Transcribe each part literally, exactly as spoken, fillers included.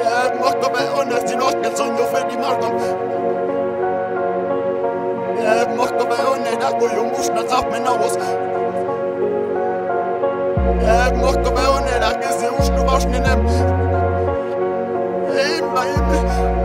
Mokko be onesti nosket son jo fedi markom. Mokko be onne da go jo musna zaf me nawos. Mokko be onne da gese usnu wasni nem. Imba imba.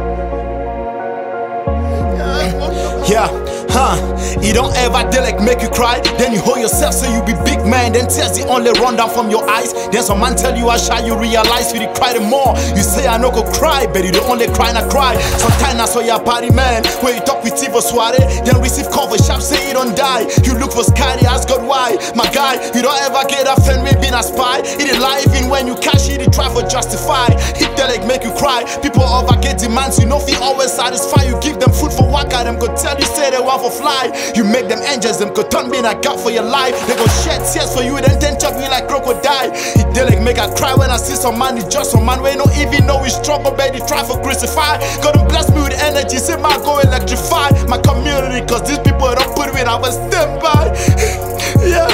Yeah, huh? You don't ever dare like make you cry. Then you hold yourself so you be big man. Then tears the only run down from your eyes. Then some man tell you I shy, you realize you cry the more. You say I no go cry, but you the only cry and I cry. Sometimes I saw your party man, where you talk with Tivo Soiree, then receive cover sharp, say you don't die. You look for Scotty, ask God why. My guy, you don't ever get a friend, maybe a spy. It is life in when you cash it, try for justify. Hit the like make you cry. People over get demands, you know if you always satisfy. You give them food for work, them go tell you say they want for fly. You make them angels, them go turn me in a gap for your life. They go shed tears for you, then then chop you like crocodile. He did like make I cry when I see some man, it's just some man. We no even know we struggle, baby, try for crucify. God bless me with energy, say my go electrify my community, cause these people don't put me, I will stand by. Yeah.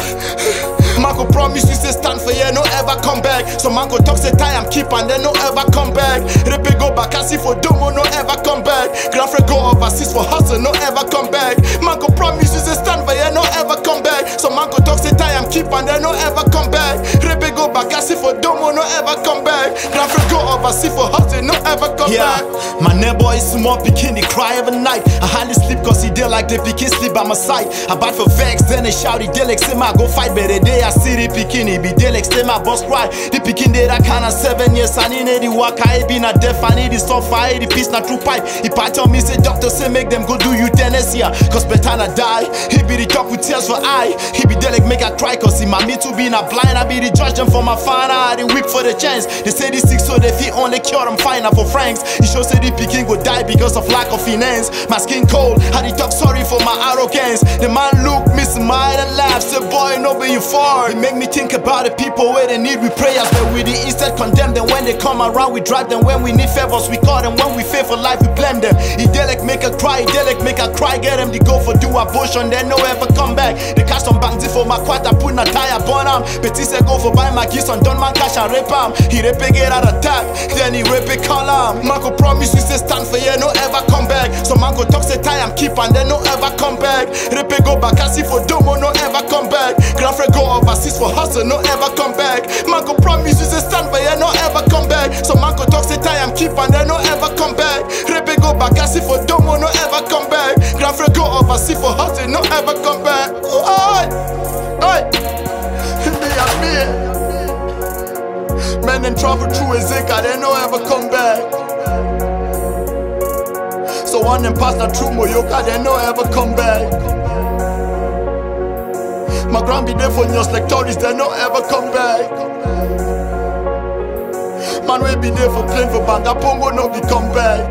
Man go promise you say stand for yeah, no ever come back. So man go talk say tie I'm keep and then no ever come back. Repe go back, I see for domo, no ever come back. Grandfriend go overseas for hustle, no ever come back. Man go promise you say stand for yeah, no ever come back. So man go talk say tie I'm keep and then no ever come back. Repe go back, I see for domo, no ever come back. Grandfriend go overseas for hustle, no ever come yeah. back. My neighbor is small pikin, he cry every night. I hardly sleep cause he did like the pikin sleep by my side. I bad for vex, then they shout, he did like say my go fight, but the day I see the pikin, he be there like say my boss cry. The pikin did that kind of seven years, I need the work, I be not deaf, I need the stuff, I need the piece, not true pipe. He part tell me say doctor say make them go do euthanasia, cause better not die. He be the talk with tears for eye. He be there like make I cry cause he my me to be not blind. I be the judge them for my fine, I the whip for the chance. They say this sick so they feel only cure them fine for francs. He sure say the pikin go die because of lack of finance. My skin cold, how they talk sorry for my arrogance. The man look me smile and laugh, say boy no be you for. It make me think about the people where they need we prayers, but we the instead condemn them. When they come around we drive them, when we need favors we call them, when we fail for life we blame them. He they like make a cry, they like make a cry, get them to go for do abortion, then no ever come back. They cash some banks for my quarter, put a tire burn am. Petit say go for buy my geese on done man cash and rape am. He rape get out attack, then he rape call am. Man go promise you say stand for yeah, no ever come back. So man go talk say tie I'm keep and then no ever come back. Rape go back, I see for domo, no ever come back. Grandfriend go overseas for hustle, no ever come back. Man go promise you say stand by yeah, no ever come back. So man go talk say tie I'm keep and then no ever come back. Repe go back, I see for domo, no ever come back. Grandfriend go overseas for hustle, no ever come back. Oi, oi, me and me. Men then travel through a zika, they no ever come back. So one them pass that through Moyoka, they no ever come back. My grand be there for news like tourists, they no ever come back. Man we be there for playing for Banga Pongo, no be come back.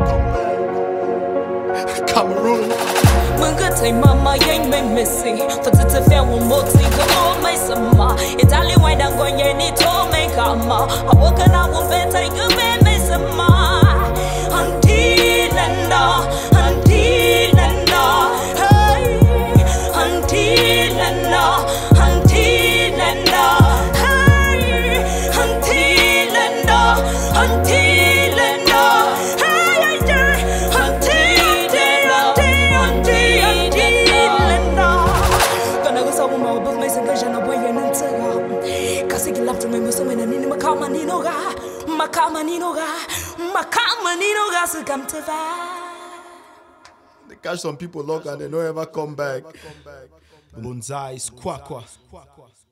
Cameroon. Munga tay mama yang me missing. For the fair one more thing go all my summer. Italy wine and going any to make a ma. I walk and I won't bet I go be me summer. Until and until and hey, until and until and hey, until and until and hey, until gonna go so more both my single jana boy and until cause he love to me so many in makama ninoga makama ninoga makama ninoga so come to that. They catch some people longer and they don't ever come back. Bonsai, squawk,